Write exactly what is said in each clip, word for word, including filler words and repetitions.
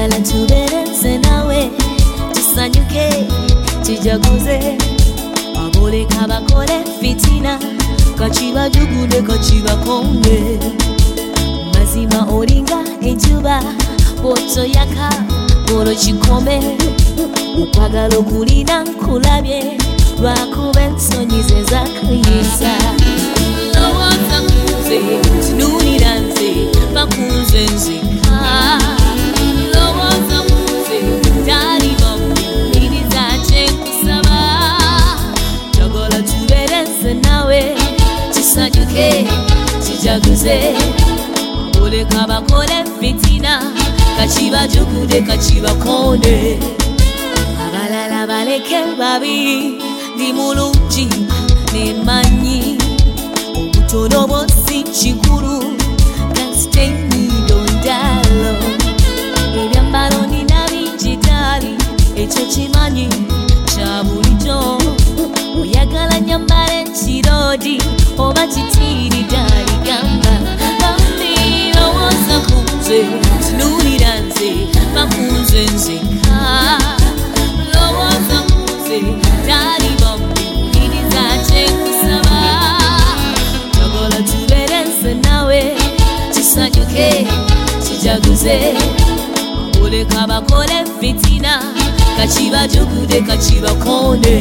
njagala tubeere nze nawe tusanyuke tujaguze aboleka bakole fitina kakibajugude kakibakonde mazima olinga enjuba bwotoyaka olwo kikome okwagala okulina nkulabye lwakuba ensonyi ze zakuyisa lowooza kunze tunuulira nze bakunze nzeka lowooza kunze taliba mumiriza kyenkusaba njagala tubeere nze nawe tusanyuke tujaguze aboleka bakole fitina kakibajugude kakibakonde abalala baleke babi ndi mulungi nemanyi obutono bwosi kikulu kasitenidondalo ebyambalo nina binjitali ekyo kimanyi kya bulijjo oyagala nyambala ekirodi oba kitiridali gamba bambi lowooza kunze tunuulira nze bakunze nzeka lowooza kunze taliba mumiriza kyenkusaba njagala tubeere nze nawe tusanyuke tujaguze aboleka bakole fitina kakibajugude kakibakonde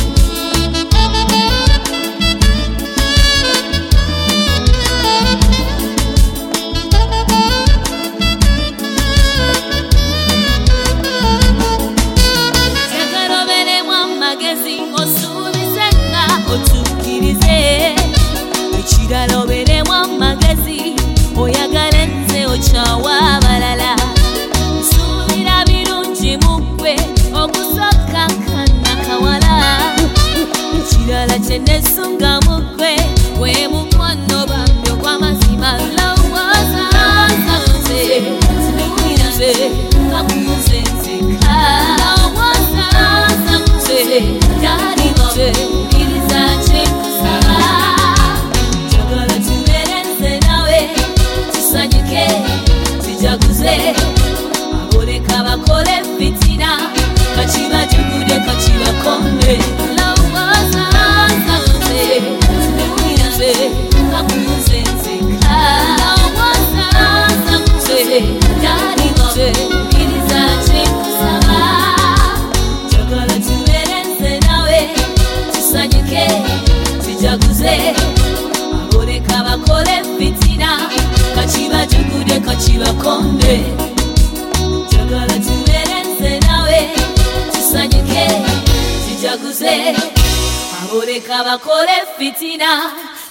otukirize ekirala obeeremu amagezi oyagala nze okyawa abalala nsuubira birungi muggwe okusokkankana kawala ekirala kyenesunga muggwe gwe mukwano bambi ogw'amazima lowooza nze tunuulira nze bakunze nzeka lowooza nze taliba mumiriza kyenkusaba njagala tubeere nze nawe tusanyuke tujaguze aboleka bakole fitina kakibajugude kakibakonde lowooza nze tunuulira nze bakunze nzeka lowooza nze taliba mumiriza kyenkusaba njagala tubeere nze nawe tusanyuke tujaguze aboleka bakole fitina kakibajugude kakibakonde njagala tubeere nze nawe tusanyuke tujaguze aboleka bakole fitina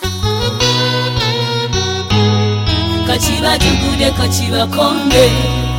kakibajugude kakibakonde